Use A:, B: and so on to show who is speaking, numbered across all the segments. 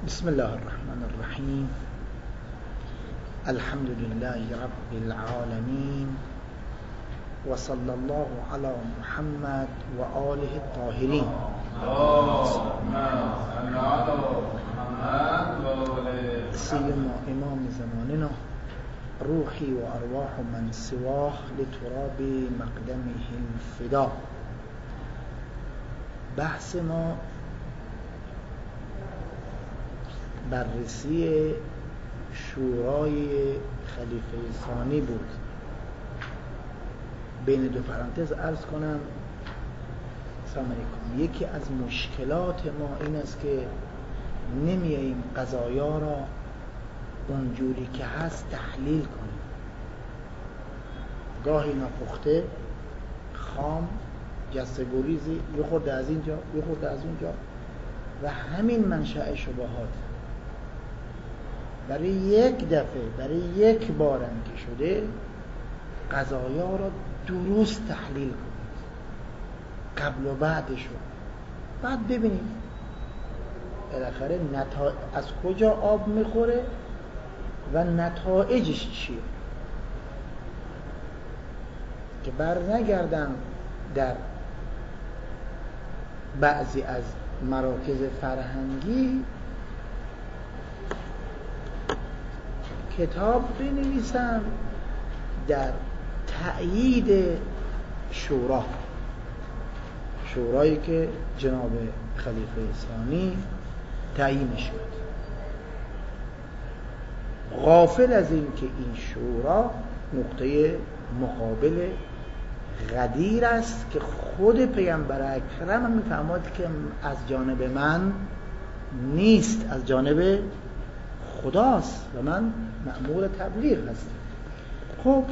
A: بسم الله الرحمن الرحیم. الحمد لله رب العالمین و صلی الله علی محمد و آله الطاهرین. سیما امام زماننا روحی و ارواح من سواه لتراب مقدمه الفدا. بحث ما بررسی شورای خلیفه ثانی بود. بین دو پرانتز عرض کنم سلام علیکم، یکی از مشکلات ما این است که نمیاییم قضایا را اونجوری که هست تحلیل کنیم. گاهی ناپخته، خام، جسته گریزی، یه خورده از اینجا یه خورده از اونجا، و همین منشأ شبهات. برای یک دفعه، برای یک بارم که شده، قضایا را درست تحلیل کنید، قبل و بعدش رو، بعد ببینید بالاخره از کجا آب میخوره و نتایجش چیه، که بر نگردن در بعضی از مراکز فرهنگی کتاب بنویسن در تأیید شورایی که جناب خلیفه ثانی تعیین شد، غافل از این که این شورا نقطه مقابل غدیر است که خود پیامبر اکرم میفرماد که از جانب من نیست، از جانب خداست و من مأمور تبلیغ هستم. خب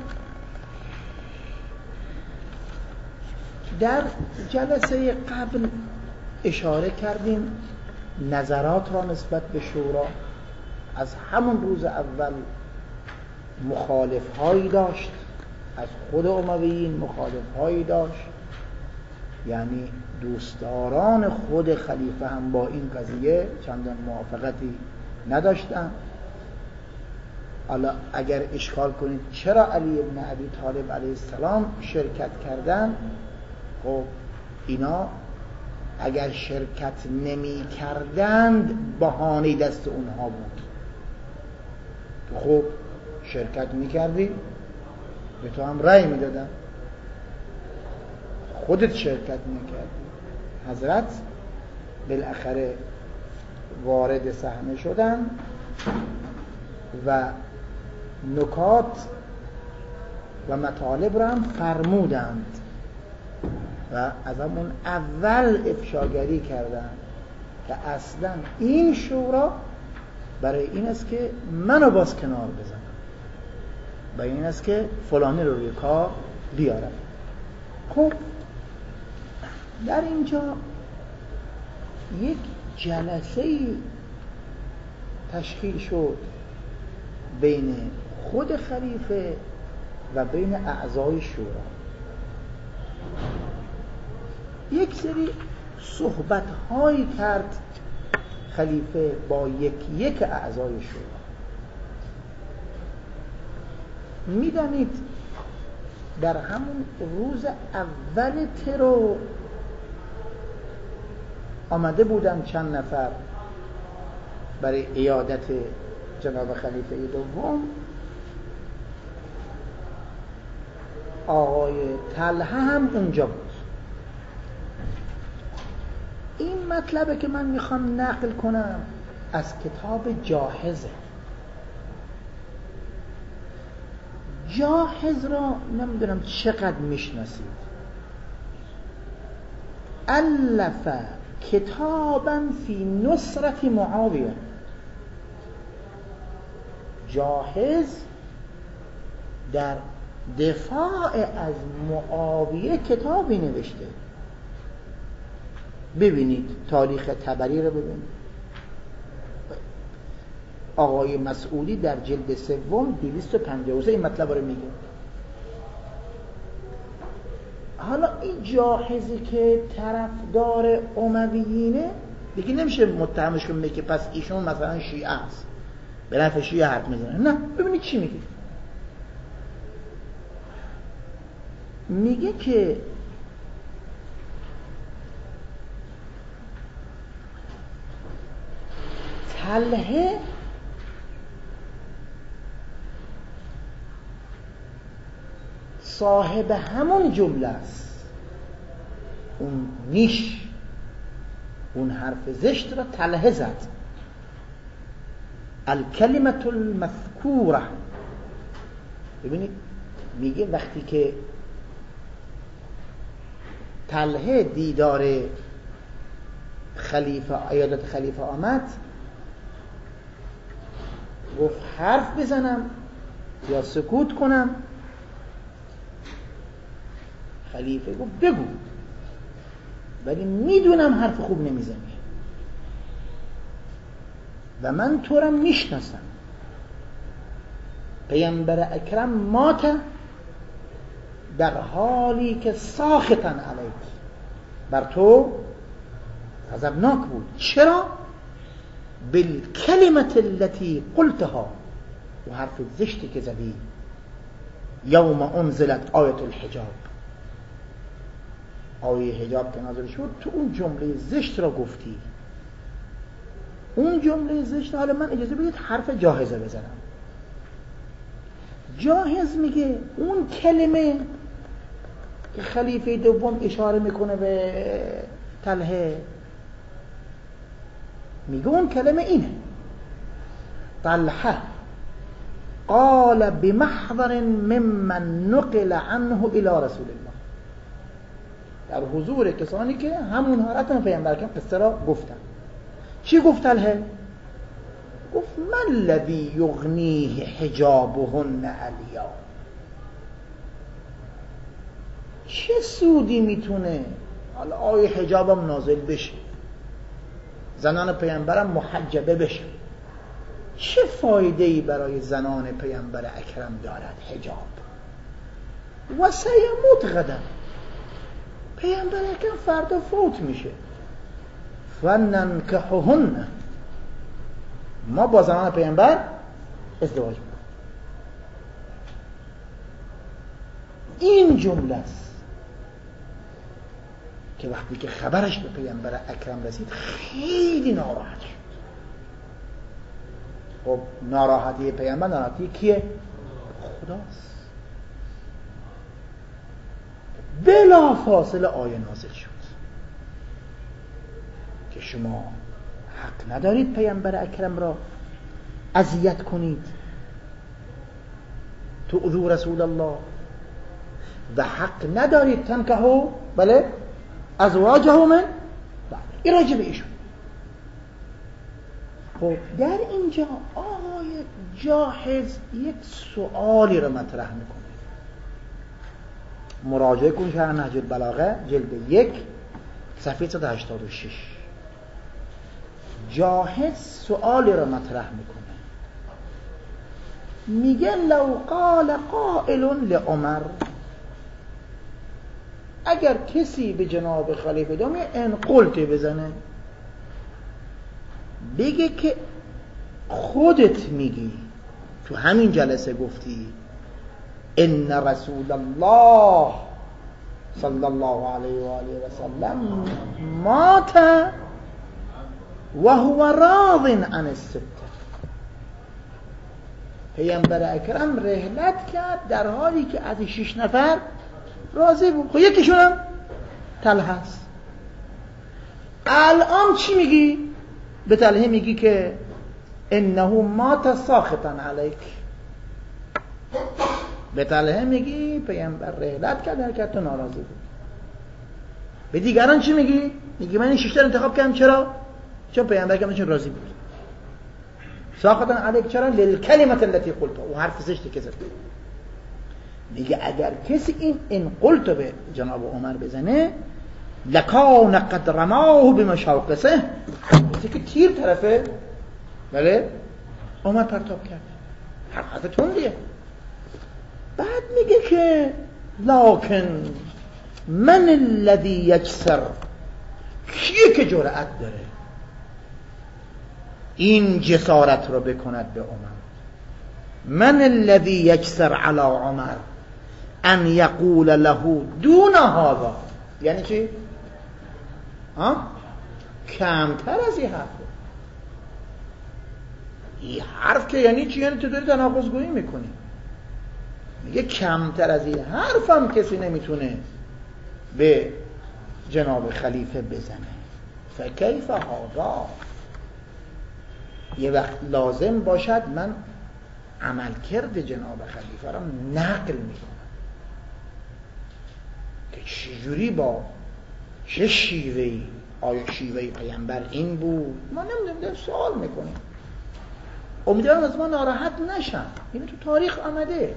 A: در جلسه قبل اشاره کردیم نظرات را نسبت به شورا. از همون روز اول مخالف هایی داشت، از خود امویین مخالف هایی داشت، یعنی دوستداران خود خلیفه هم با این قضیه چندان موافقتی نداشتن. حالا اگر اشکال کنید چرا علی ابن ابی طالب علیه السلام شرکت کردن، خب اینا اگر شرکت نمی کردند بهانه دست اونها بود. خب شرکت می کردی به تو هم رأی می دادن، خودت شرکت می کردی. حضرت بالاخره وارد صحنه شدن و نکات و مطالب را هم فرمودند و از همون اول افشاگری کردند که اصلا این شورا برای این است که منو باز کنار بزنم، برای این است که فلانی رو روی کار بیارم. خب در اینجا یک جلسه‌ای تشکیل شد بین خود خلیفه و بین اعضای شورا. یک سری صحبت‌هایی کرد خلیفه با یک اعضای شورا. میدانید در همون روز اول ترور آمده بودن چند نفر برای عیادت جناب خلیفه دوم. آقای طلحه هم اونجا بود. این مطلبه که من میخوام نقل کنم از کتاب جاحظه. جاحظ را نمیدونم چقدر میشناسید. الف کتابا فی نصرت معاویه. جاحظ در دفاع از معاویه کتابی نوشته. ببینید تاریخ طبری رو ببینید. آقای مسعودی در جلد سوم 253 این مطلب رو میگه. حالا این جاحظی که طرفدار امویینه دیگه نمیشه متهمش کنه که پس ایشون مثلا شیعه است، به نفع شیعه حرف میزنه. نه، ببینید چی میگه. میگه که طلحه صاحب همون جمله است، اون نیش، اون حرف زشت را طلحه زد. الکلمة المذکوره. ببینید میگه وقتی که طلحه دیدار خلیفه، عیادت خلیفه آمد، گفت حرف بزنم یا سکوت کنم؟ خلیفه گفت بگو، ولی میدونم حرف خوب نمیزنی و من تو را میشناسم. پیامبر اکرم مات در حالی که ساخطا علیک، بر تو غضبناک بود. چرا؟ بالکلمة التي قلتها، و حرف زشتی که زدی. یوم انزلت آیت الحجاب، آیه حجاب که نازل شد، تو اون جمله زشت را گفتی. اون جمله زشت، حالا من اجازه بدید حرف جاهزه بزنم. جاهز میگه اون کلمه که خلیفه دوم اشاره میکنه به طلحه، میگه اون کلمه اینه: طلحه قال بمحضر ممن نقل عنه الى رسول الله، در حضور کسانی که همون حالت پیامبر که قصه را گفتن. چی گفت طلحه؟ گفت من الذی یغنیه حجابهن اليوم. چه سودی میتونه حالا آیه حجابم نازل بشه، زنان پیامبرم محجبه بشه، چه فایده‌ای برای زنان پیامبر اکرم دارد حجاب؟ و سیموت غدا، پیامبر اکرم فردا فوت میشه. فننکحهن، ما با زنان پیامبر ازدواج میکنیم. این جمله است که وقتی که خبرش به پیامبر اکرم رسید خیلی ناراحت شد. خب ناراحتی پیامبر ناراحتی کیه؟ خداست. بلا فاصله آیه نازل شد که شما حق ندارید پیامبر اکرم را اذیت کنید، تؤذوا رسول الله، و حق ندارید تنکحوا بله ازواجه من بعد. این راجع به ایشون. خب در اینجا آقای جاحظ یک سؤالی رو مطرح میکنه. مراجعه کن شرح نهج البلاغه جلد 1 صفحه 186. جاحظ سؤالی رو مطرح میکنه، میگه لو قال قائل لعمر، اگر کسی به جناب خلیفه دوم ان قلت بزنه، بگه که خودت میگی تو همین جلسه گفتی ان رسول الله صلی الله علیه و آله و سلم مات و هو راض عن السته، پیامبر اکرم رحلت کرد در حالی که از 6 نفر راضی بود. خب یکیشونم طلحه است. الان چی میگی؟ به طلحه میگی که انه مات ساخطا علیک. به طلحه میگی پیامبر رحلت کرد در که تو ناراضی بود. به دیگران چی میگی؟ میگی من این 6 تا انتخاب کردم. چرا؟ چون پیامبر که منشون راضی بود. ساخطا علیک چرا؟ للکلمة التي قلتها، و حرف زشتی که زد. میگه اگر کسی این ان قلت به جناب عمر بزنه لکان قد رماه بمشاقصه، مثل که تیر طرفه بله عمر پرتاب کرد. حرف تندیه. بعد میگه که لکن من الذی یجسر، کیه که جرأت داره این جسارت رو بکند به عمر. من الذی یکسر علی عمر ان یقول له دون هذا. یعنی چی؟ کمتر از این حرف. این حرف که یعنی چی؟ یعنی تو داری تناقض گویی میکنی. میگه کمتر از این حرف هم کسی نمیتونه به جناب خلیفه بزنه. فکیف هذا؟ یه وقت لازم باشد من عملکرد جناب خلیفه را نقل میکنم که چجوری با چه شیوهی، آیا شیوه پیامبر این بود؟ ما نمیدونیم، سوال میکنیم. امیدوارم از ما ناراحت نشن. این تو تاریخ آمده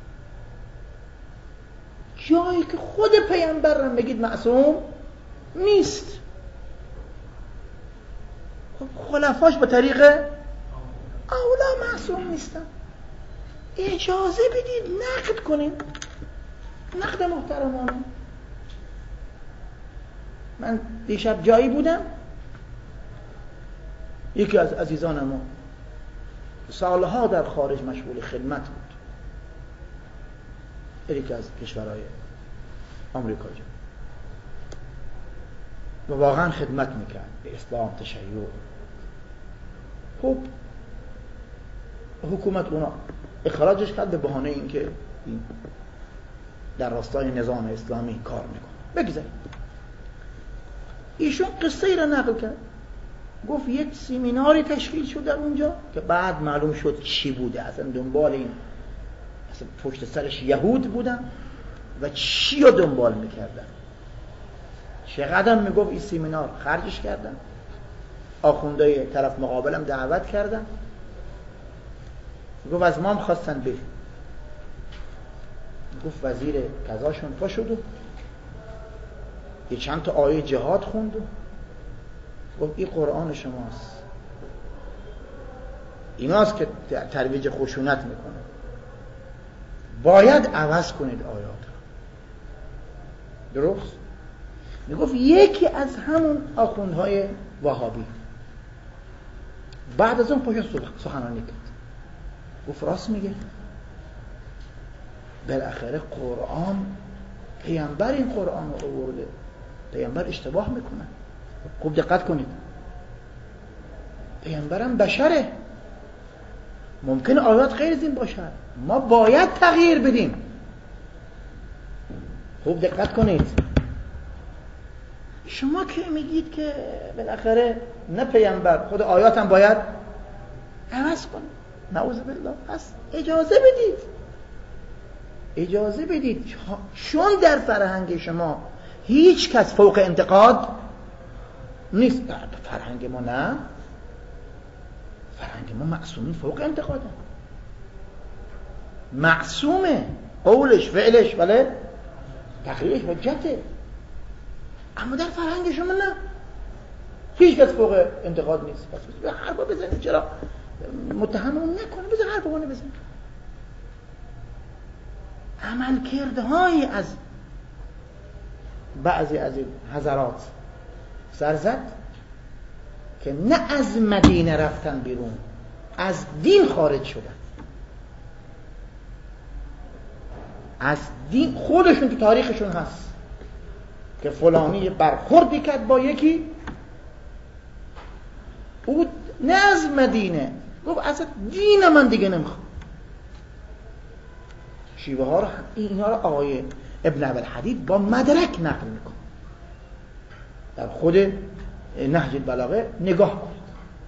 A: جایی که خود پیامبر را بگید معصوم نیست، خلفاش به طریق اولا معصوم نیستن. اجازه بدید نقد کنیم، نقد محترمانه. من دیشب جایی بودم، یکی از عزیزان ما سالها در خارج مشغول خدمت بود، یکی از کشورهای آمریکا جا، و واقعا خدمت میکرد به اسلام، تشیع. خب حکومت اونا اخراجش کرد به بهانه اینکه این در راستای نظام اسلامی کار میکنه. بگذارید ایشون قصه ای را نقل کرد، گفت یک سمیناری تشکیل شد در اونجا که بعد معلوم شد چی بوده، اصلا دنبال این، اصلا پشت سرش یهود بودن و چی رو دنبال میکردن. چقدر میگفت این سمینار خرجش کردن، آخوندهای طرف مقابلم دعوت کردن، گفت از ما هم خواستن بریم. گفت وزیر قضاشون پا شد و یه چند تا آیه جهاد خوند و گفت این قرآن شماست، ایناست که ترویج خشونت میکنه، باید عوض کنید آیات رو. درست؟ میگفت یکی از همون آخوندهای وهابی بعد از اون پشت سخنرانی کرد، گفت راست میگه، بالاخره قرآن، پیامبر این قرآن رو آورده، پیامبر اشتباه میکنه. خوب دقت کنید، پیامبرم بشره، ممکنه آیات غیر از این باشد، ما باید تغییر بدیم. خوب دقت کنید. شما که میگید که بالاخره نه پیامبر، خود آیات هم باید عوض کنه، نعوذ بالله. پس اجازه بدید، اجازه بدید، چون در فرهنگ شما هیچ کس فوق انتقاد نیست. فرهنگ ما نه، فرهنگ ما معصومین فوق انتقاده، معصومه، قولش فعلش ولی تقریرش حجته. اما در فرهنگ شما نه، هیچ کس فوق انتقاد نیست. پس به حرفا بزنید، چرا متهمون نکنه، بذار حرفا بزنید. عملکردهای از بعضی از این حضرات سرزد که نه از مدینه رفتن بیرون، از دین خارج شدن، از دین. خودشون تو تاریخشون هست که فلانی برخوردی کرد با یکی، او نه از مدینه، گفت اصلا دین من دیگه نمیخوام. شیوه ها رو، اینا رو آقای ابن ابوالحدید با مدرک نقل میکنه. در خود نهج البلاغه نگاه کنید،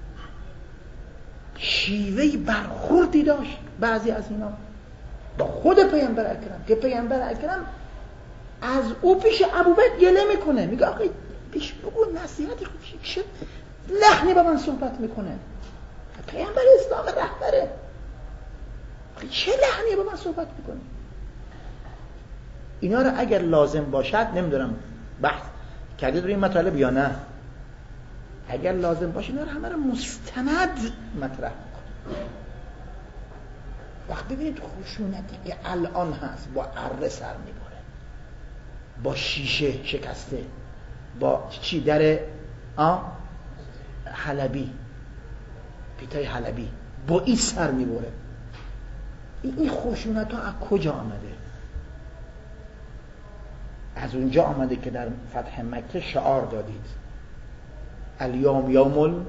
A: شیوه برخوردی داشت بعضی از اینا با خود پیامبر اکرم که پیامبر اکرم از او پیش ابوبکر گله میکنه، میگه آقا پیش بگو نصیحت خوبی چه لحنی با من صحبت میکنه، پیامبر اسلام رهبره، چه لحنی با من صحبت میکنه. اینا رو اگر لازم باشد، نمیدونم بحث کردید روی این مطالب یا نه، اگر لازم باشه اینا رو همه رو مستند مطرح میکنه. وقت ببینید خشونتی که الان هست، با اره سر میبره، با شیشه شکسته، با چی در حلبی، پیتای حلبی با این سر میبره. این خشونت ها از کجا آمده؟ از اونجا آمده که در فتح مکه شعار دادید الیوم یوم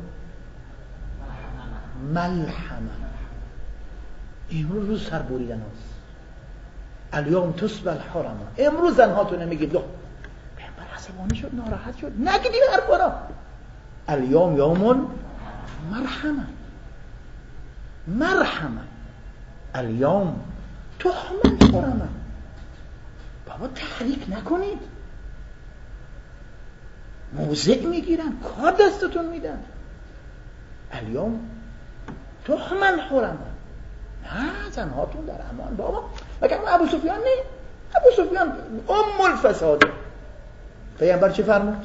A: الملحمه، امروز روز سر بریدن هست. الیوم تسبى الحرمه، امروز زنهاتون نمیگید. لو پیامبر عصبانی شد، ناراحت شد، نگید این حرفا را. الیوم یوم المرحمه، مرحمه، الیوم تحمل الحرمه. بابا تحریک نکنید، موضع میگیرن، کار دستتون میدن. الیوم تحمل حرمه، نه زنهاتون در امان. بابا مگر ابو سفیان نه؟ ابو سفیان ام الفساد. پیامبر چی فرمود؟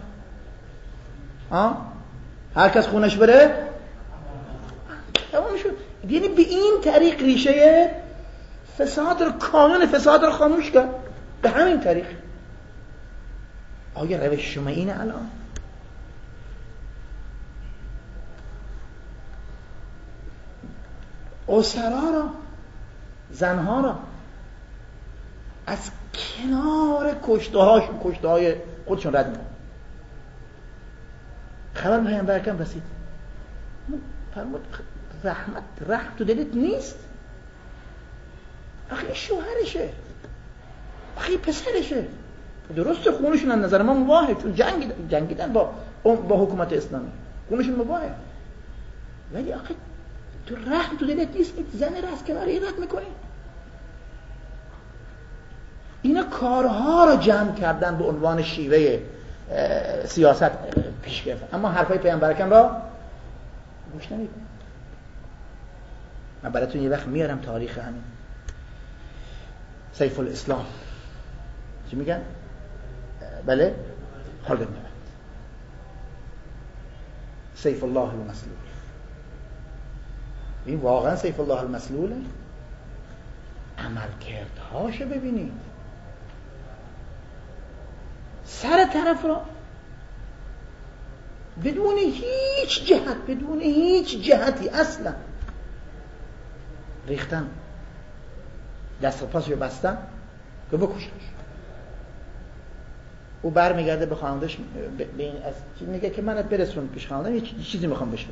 A: هر کس خونش بره تمام شد. یعنی به این طریق ریشه فساد رو، کانون فساد رو خاموش کرد. به همین طریق. آیا روش شما اینه الان؟ اسرا را، زنها را از کنار کشته های خودشون رد میکنن. خبر پیامبر اکرم رسید، فرمود رحم تو دلت نیست؟ آخه شوهرشه، آخه پسرشه. درسته خونشون از نظر ما مباهه، چون جنگیدن با حکومت اسلامی، خونشون مباهه، ولی آخه تو رحم تو دلت نیست؟ زن را از کنار این رد میکنی؟ اینا کارها رو جمع کردن به عنوان شیوه سیاست پیش گرفتن، اما حرفای پیامبر اکرم را گوش نمیکنن. من براتون یه وقت میارم تاریخ همین سیف الاسلام چی میگن؟ بله خالد بن ولید، سیف الله المسلول. این واقعا سیف الله المسلوله. عملکردهاشو ببینید، سر طرف را بدون هیچ جهتی اصلا ریختن، دست و پاسشو بستن که بکشش. او برمیگرده به خانواده‌اش، به این میگه که منت برسون پیش خانواده‌ام، یه چیزی میخوام بهش بگم.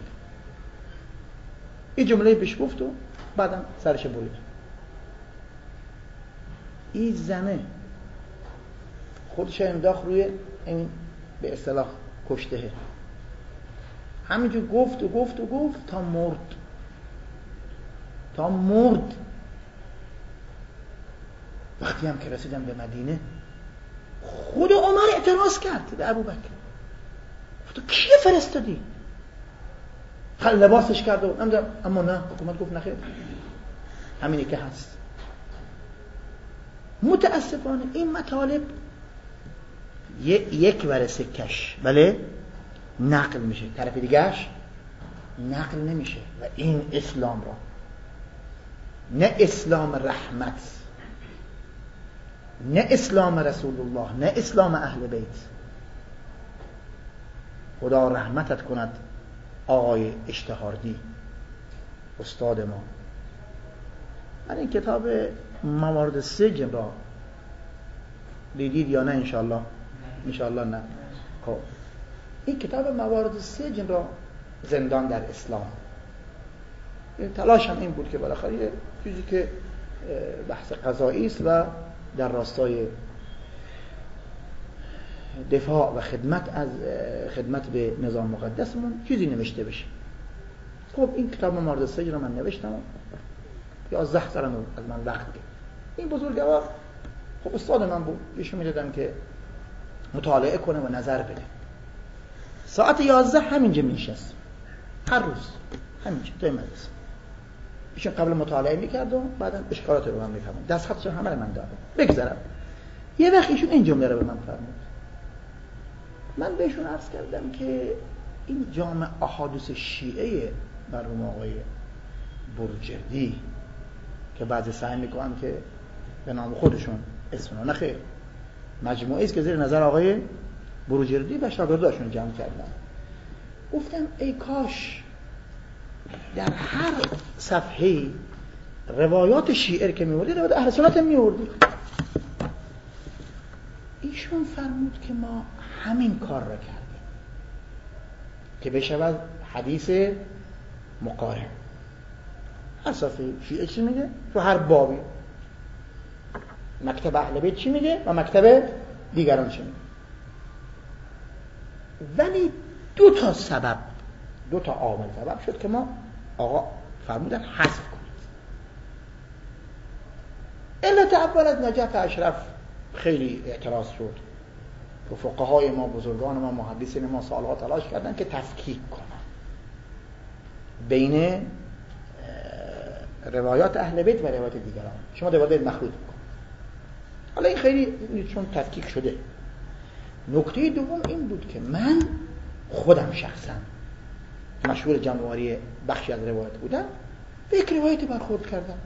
A: این جمله بهش گفت و بعدم سرش برید. این زنه خودش انداخت روی این به اصطلاح کشته، همینجور گفت تا مرد. وقتی هم که رسیدن به مدینه، خود عمر اعتراض کرد به ابوبکر، گفت کی فرستادی؟ خل لباسش کرد و نمیدونم، اما نه، حکومت گفت نخیر، همینی که هست. متاسفانه این مطالب یک ورسه کش بله نقل میشه، طرف دیگهش نقل نمیشه. و این اسلام را، نه اسلام رحمت، نه اسلام رسول الله، نه اسلام اهل بیت. خدا رحمتت کند آقای اشتهاردی استاد ما. من این کتاب موارد سجن را دیدید یا نه؟ انشاءالله نه. خب این کتاب موارد سجن را، زندان در اسلام، تلاشم این بود که بالاخره یه چیزی که بحث قضایی است و در راستای دفاع و خدمت به نظام مقدسمون چیزی نوشته بشه. خب این کتاب موارد سجن را من نوشتم، 11 سالم از من وقت گرفت. این بزرگوار خب استاد من بود، ایشون میدادم که مطالعه کنه و نظر بده. ساعت 11 همینجا میشست، هر روز همینجا توی مدرسه. ایشون قبل مطالعه میکرد و بعدا اشکالات رو من میفهمم، دست خطش همه رو من دارم. بگذرم یه وقت ایشون این جمله رو به من فرمود. من بهشون عرض کردم که این جامع احادیث شیعه مرحوم آقای بروجردی که بعضی سعی میکنن که به نام خودشون اسمنا، نه خیر، مجموعه است که زیر نظر آقای بروجردی و شاگرداشون جمع کردن. گفتم ای کاش در هر صفحه روایات شیعه که میوردی روایات اهل سنت میوردی. ایشون فرمود که ما همین کار را کردیم که بشود حدیث مقارن. هر صفحه شیعه چی میگه؟ تو هر بابی مکتب اهل بیت چی میگه و مکتب دیگران چی میگه. ولی دو تا عامل سبب شد که ما آقا فرمودن حذف کنید. علت اول از نجف اشرف خیلی اعتراض شد و فقهای ما، بزرگان ما، محدثین ما سالها تلاش کردن که تفکیک کنن بین روایات اهل بیت و روایات دیگران. شما روایات مخلوط بکن. حالا این خیلی چون تفکیک شده. نکته دوم این بود که من خودم شخصا مشهور جمع‌آوری بخشی از روایت بودم، به یک روایت برخورد کردم.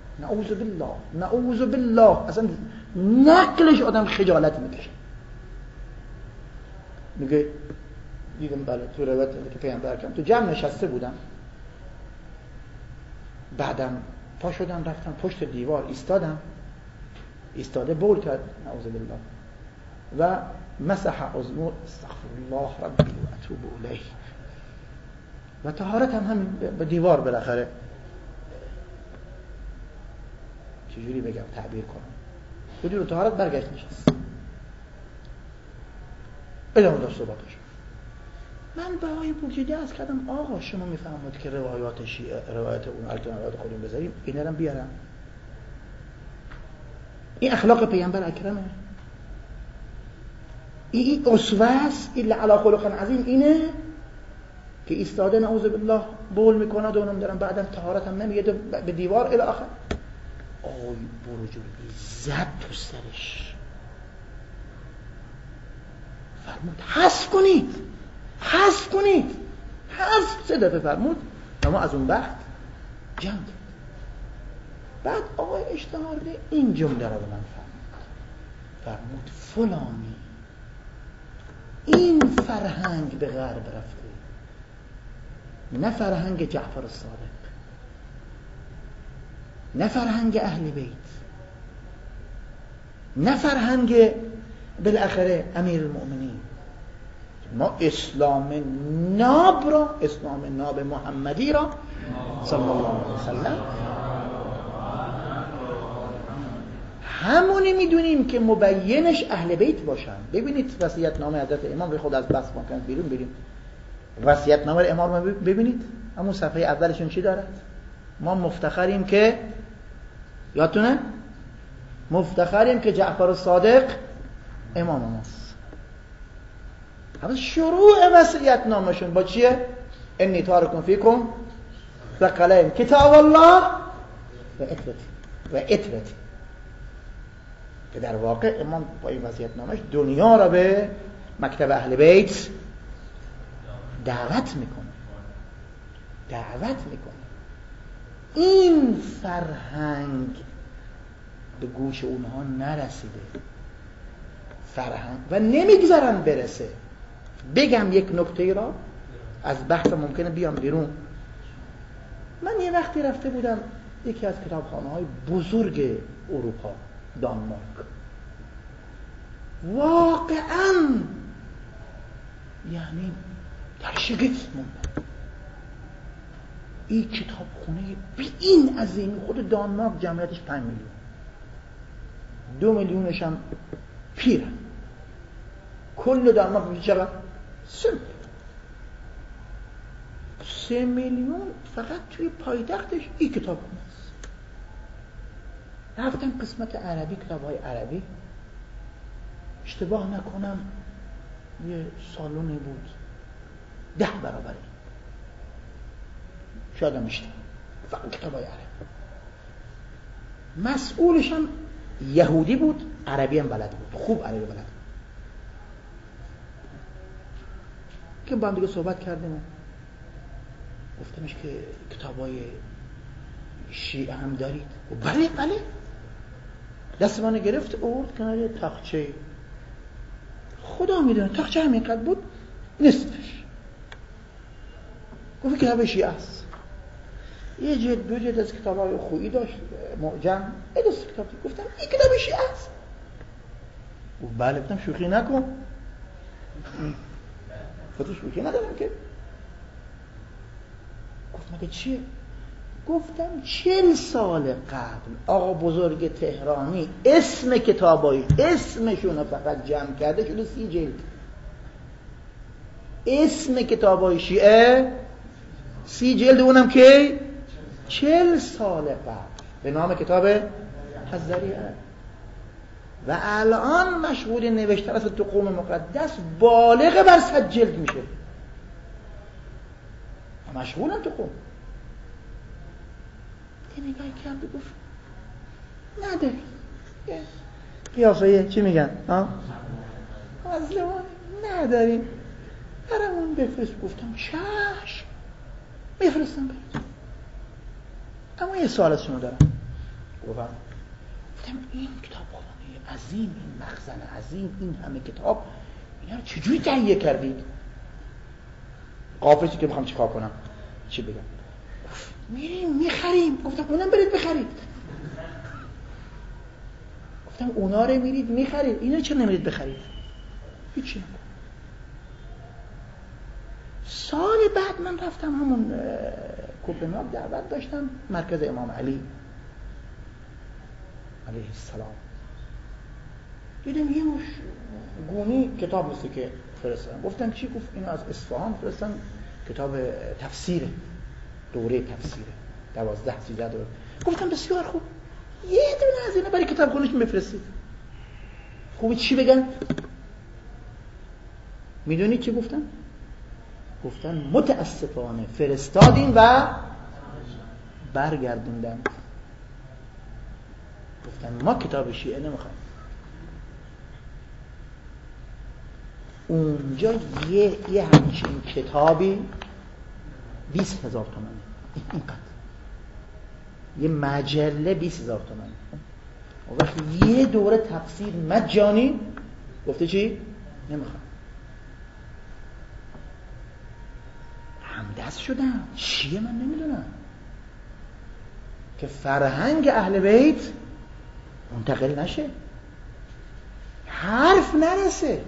A: نعوذ بالله اصلا نقلش آدم خجالت میکشه. میگه دیدم بله تو روایت که پیامبر کردم تو جمع نشسته بودم، بعدم پا شدم رفتم پشت دیوار ایستاده بول کرد نعوذ بالله و مسح اذنه استغفر الله ربی و اتوب الیه و طهارت هم همین به دیوار بالاخره چجوری بگم تعبیر کنم بدون طهارت برگشت نشست ادامه داشت صحبتش. من به آقای بورجیدی عرض کردم آقا شما میفهمید که روایات شیعه روایت اون روایات خودمون بذاریم اینا رو بیارم، این اخلاق پیامبر اکرمه، این اسوه است، این علی خلق عظیم اینه که ایستاده نعوذ بالله بول میکنه و اونم دارم بعدم طهارت هم نمیگه به دیوار الی آخر. آقای بورجیدی زد تو سرش فرمود حذف کنید 3 دفعه فرمود. اما از اون وقت جمع. بعد آقای اشتهاردی این جمله را به من فرمود فلانی این فرهنگ به غرب رفته، نه فرهنگ جعفر الصادق، نه فرهنگ اهل بیت، نه فرهنگ بالاخره امیر المؤمنین. ما اسلام ناب محمدی را صلی الله علیه وسلم همونی میدونیم که مبینش اهل بیت باشن. ببینید وصیت‌نامه حضرت امام رو خود از بس ممکن بیرون بریم. وصیت‌نامه امام رو ببینید همون صفحه اولشون چی دارد. ما مفتخریم که یادتونه مفتخریم که جعفر الصادق امام ماست. اما شروع وصیت‌نامه‌شون با چیه؟ انی تارکم فیکم ثقلین کتاب الله و اطرتی که در واقع امام با این وصیت‌نامه‌اش دنیا را به مکتب اهل بیت دعوت میکنه. این فرهنگ به گوش اونها نرسیده فرهنگ و نمیگذارن برسه. بگم یک نکته را از بحث ممکنه بیام بیرون. من یه وقتی رفته بودم یکی از کتابخانه‌های بزرگ اروپا دانمارک، واقعاً یعنی در شگفت موندم. این کتابخونه بی این عظیمی خود دانمارک جمعیتش 5 میلیون، 2 میلیونش هم پیرن. کل دانمارک میشه چقدر؟ 3 میلیون فقط توی پایتختش این کتابخونه است. رفتم قسمت عربی، کتاب‌های عربی، اشتباه نکنم یه سالونی بود 10 برابر شاید هم بیشتر، فقط کتاب‌های عربی. مسئولش هم یهودی بود، عربی هم بلد بود، خوب عربی بلد بود. که با هم دیگه صحبت کردیم، گفتمش که کتاب‌های شیعه هم دارید؟ بله دست منو گرفت آورد کنار یه تاقچه، خدا میدونه تاقچه همین قد بود نصفش، گفت کتاب شیعه است. یه جلد دو جلد از کتاب‌های خویی داشت، معجم، ادوس کتاب. گفتم این کتاب شیعه است. گفت بله. گفتم شوخی نکن. گفتم شوخی ندارم که. گفت مگه چیه؟ گفتم 40 سال قبل آقا بزرگ تهرانی اسم کتابایی اسمشون فقط جمع کرده شده 30 جلد. اسم کتابای شیعه 30 جلد، اونم که 40 سال قبل به نام کتاب الذریعه. و الان مشغول نوشتن است تو قوم مقدس، بالغ بر 100 جلد میشه. مشغولن تو قوم. یه نگاهی کرد و گفت نداری. قیافه چی میگن؟ مظلوم نداریم، برامون بفرست. گفتم چشم میفرستم برات. اما یه سوال از شما دارم. گفتم این کتابخانه عظیم، این مخزن عظیم، این همه کتاب، اینا رو چجوری تهیه کردید؟ قافله‌ای که میخوام چیکار کنم؟ چی بگم؟ میریم میخریم. گفتم اونم برید بخرید. گفتم اونا رو میرید میخرید، اینا چرا نمیرید بخرید؟ هیچی نکن. سال بعد من رفتم همون کوپنهاگ، دعوت داشتم مرکز امام علی علیه السلام. دیدم یه مش گونی کتاب مثل که فرستادم. گفتم چی؟ گفت اینو از اصفهان فرستن، کتاب تفسیره، دوره تفسیره، 12-13 دوره. گفتم بسیار خوب، یه دونه از اینا برای کتابخونه‌اش میفرستید. خوبه چی بگن؟ میدونی چی گفتن؟ گفتن متاسفانه فرستادیم و برگردوندن. گفتن ما کتاب شیعه نمیخوایم. اونجا یه همچین کتابی 20,000 تومانه. اینقدر. یه مجله 20,000 تومانه. و وقتی یه دوره تفسیر مجانی گفته چی؟ نمیخوام. همدست شدم. چیه من نمیدونم. که فرهنگ اهل بیت منتقل نشه، حرف نرسه،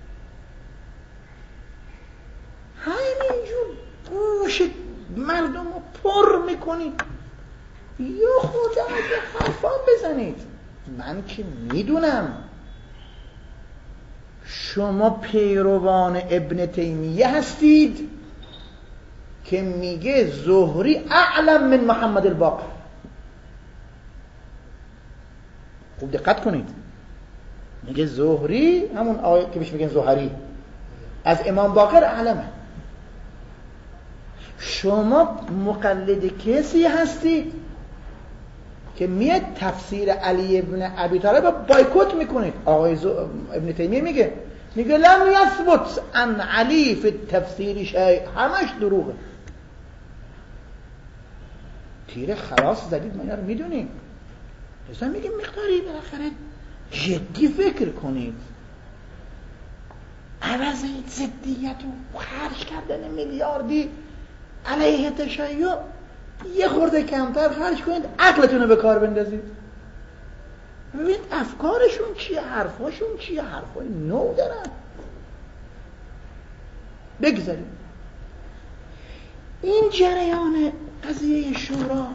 A: همینجور گوش مردم رو پر میکنید. یا خدا اگه حرفان بزنید. من که میدونم شما پیروان ابن تیمیه هستید که میگه زهری اعلم من محمد الباقر. خوب دقت کنید، میگه زهری، همون آیه که بهش میگن زهری، از امام باقر اعلمه. شما مقلد کسی هستید که میاد تفسیر علی ابن ابی طالب بایکوت میکنید. آقای ابن تیمیه میگه لم یثبت ان علی فی التفسیر شیء، همش دروغه. تیر خلاص زدید، ما اینا رو میدونیم. مثلا میگه مقداری بالاخره جدی فکر کنید. عوض این ضدیت و خرج کردن میلیاردی علیه تشیع یه خورده کمتر خرج کنید، عقلتون رو به کار بندازید. ببینید افکارشون چیه، حرفاشون چیه، حرفای نو دارن. بگذاریم این جریان قضیه شورا،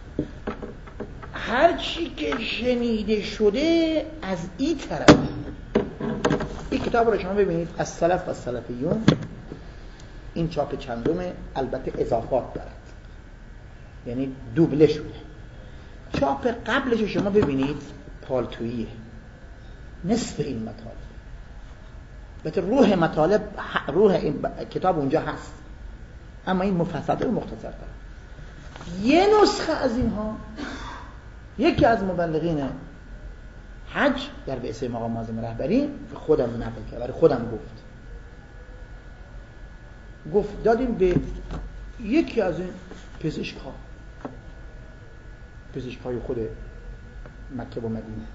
A: هر چی که شنیده شده از این طرف. این کتاب رو شما ببینید، از سلف و سلفیون، این چاپ چندمه، البته اضافات دارد، یعنی دوبله شده. چاپ قبلش شما ببینید پالتوییه، نصف این مطالب. البته روح این کتاب اونجا هست، اما این مفصل و مختصر داره. یه نسخه از اینها یکی از مبلغین حج در بعثه مقام معظم رهبری خودم نقل کرد، برای خودم گفت دادیم به یکی از این پزشکای خود مکه و مدینه.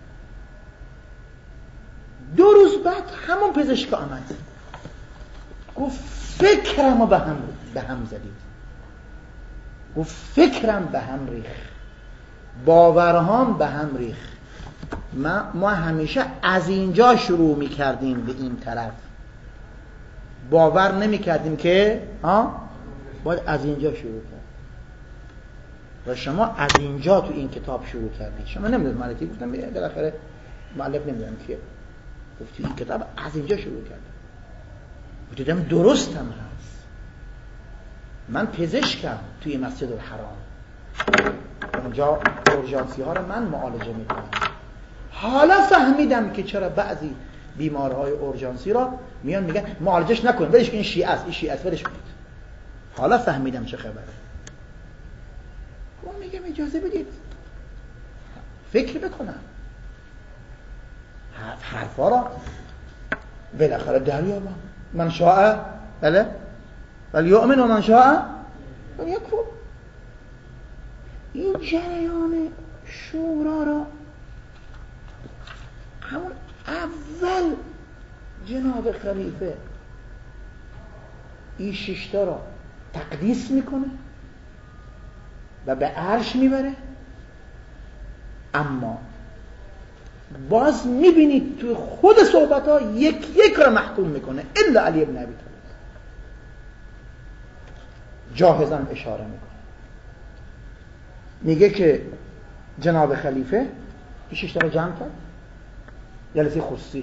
A: 2 روز بعد همون پزشک آمد، گفت فکرمو به هم زدید. گفت فکرم به هم ریخت، باورهام به هم ریخت. ما همیشه از اینجا شروع میکردیم به این طرف، باور نمیکردیم که باید از اینجا شروع کرد. و شما از اینجا تو این کتاب شروع کردید. شما نمیدونید مالکی، گفتم بالاخره مؤلف نمیدونم کیه، گفت تو این کتاب از اینجا شروع کردم. دیدم درستم هست. من پزشکم توی مسجد الحرام، اونجا اورژانسی ها رو من معالجه میکنم. حالا فهمیدم که چرا بعضی بیمارهای اورژانسی را میان میگن معالجش نکنید، ولش کن، این شیعه است، این شیعه است، ولش کنید. حالا فهمیدم چه خبره. اون میگم اجازه بدید فکر بکنم، حرفا را بالاخره دریابم. من شاء بله ولی یؤمن و من شاء فلیکفر. این جریان شورا را همون اول جناب خلیفه این ششتا را تقدیس میکنه و به عرش میبره، اما باز میبینید تو خود صحبت ها یک را محکوم میکنه، الا علی ابن ابی طالب. جاهزاً اشاره میکنه، میگه که جناب خلیفه این ششتا را جمع کرد، جلسه خصوصی.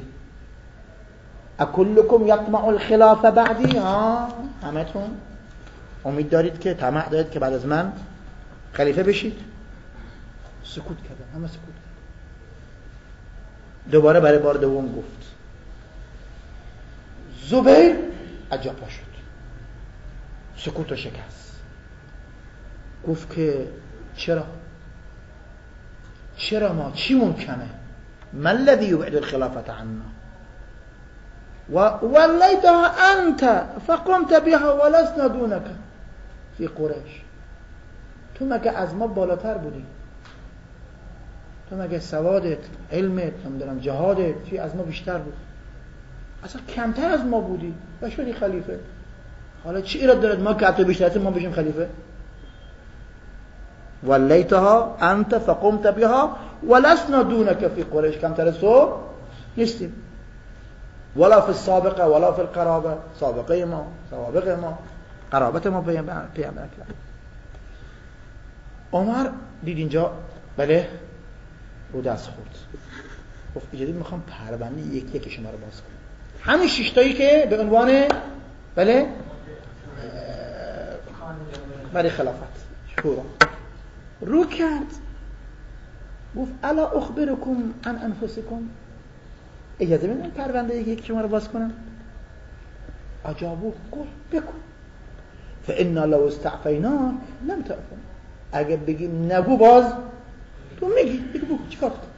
A: اکلکم یطمع الخلاف بعدی؟ همتون امید دارید که طمع دارید که بعد از من خلیفه بشید؟ سکوت کردن، همه سکوت کردن. دوباره برای بار دوم گفت. زبیر عجب شد، سکوت رو شکست. گفت که چرا ما چی ممکنه؟ ما الذي يبعد الخلافة عنا ووليتها أنت فقمت بها ولسنا دونك في قریش. تو مگه از ما بالاتر بودی؟ تو مگه سوادت، علمت، نمیدونم جهادت چی از ما بیشتر بود؟ اصلا کمتر از ما بودی و شدی خلیفه. حالا چی ایراد دارد ما که تو بیشتر ما بشیم خلیفه؟ ولیتها انت فقمت بها ولسنا دونك في قریش. کمتر از تو نیستیم، ولا في السابقه ولا في القرابه. سابقه ما، سوابق ما، قرابت ما پیامبر اکرم. عمر دید اینجا بله رو دست خورد، گفت اجازه میخوام پرونده یک شما رو باز کنم. همین شش تایی که به عنوان بله برای خلافت شورا رو کرد. گفت الا اخبرکم عن انفسکم؟ اجازه بدین پرونده یک شما رو باز کنم؟ اجابو، گفت بکن. فانا لو استعفیناک لم تأثم. اگه بگیم نگو باز تو میگی، بگو چیکار کنم؟